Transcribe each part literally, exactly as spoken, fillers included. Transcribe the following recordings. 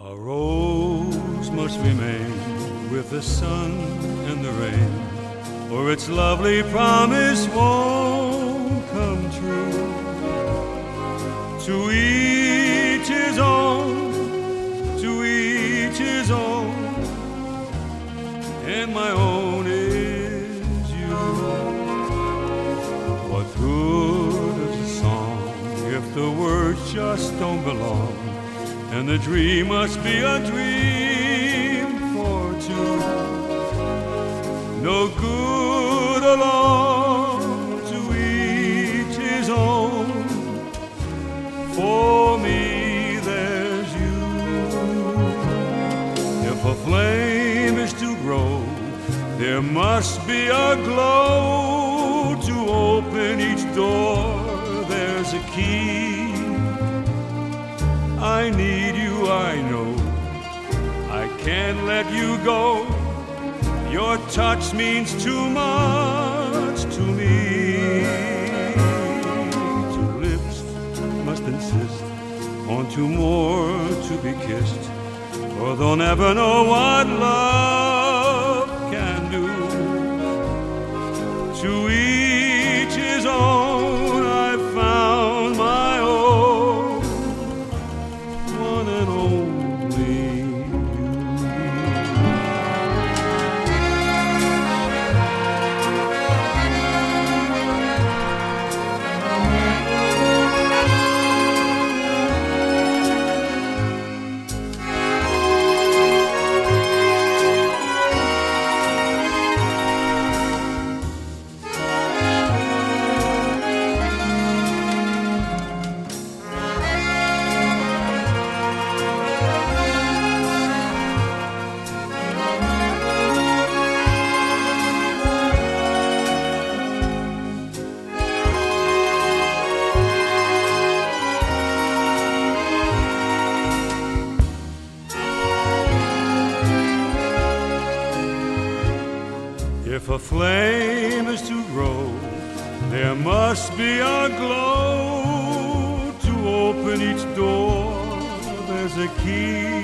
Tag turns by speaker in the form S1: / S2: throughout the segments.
S1: A rose must remain with the sun and the rain, or its lovely promise won't come true. To each his own, to each his own, and my own is you. What good is a song if the words just don't belong, and the dream must be a dream for two? No good alone, to each his own. For me there's you. If a flame is to grow, there must be a glow. To open each door, there's a key. I need you, I know. I can't let you go. Your touch means too much to me. Two lips must insist on two more to be kissed, or they'll never know what love can do. To each his own, I've found my own, one and only you. If a flame is to grow, there must be a glow. To open each door, there's a key.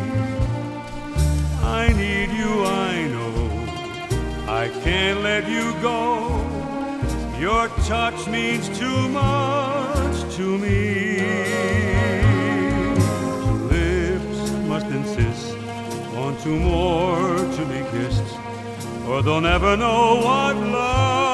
S1: I need you, I know. I can't let you go. Your touch means too much to me. Two lips must insist on two more to be kissed, or they'll never know what love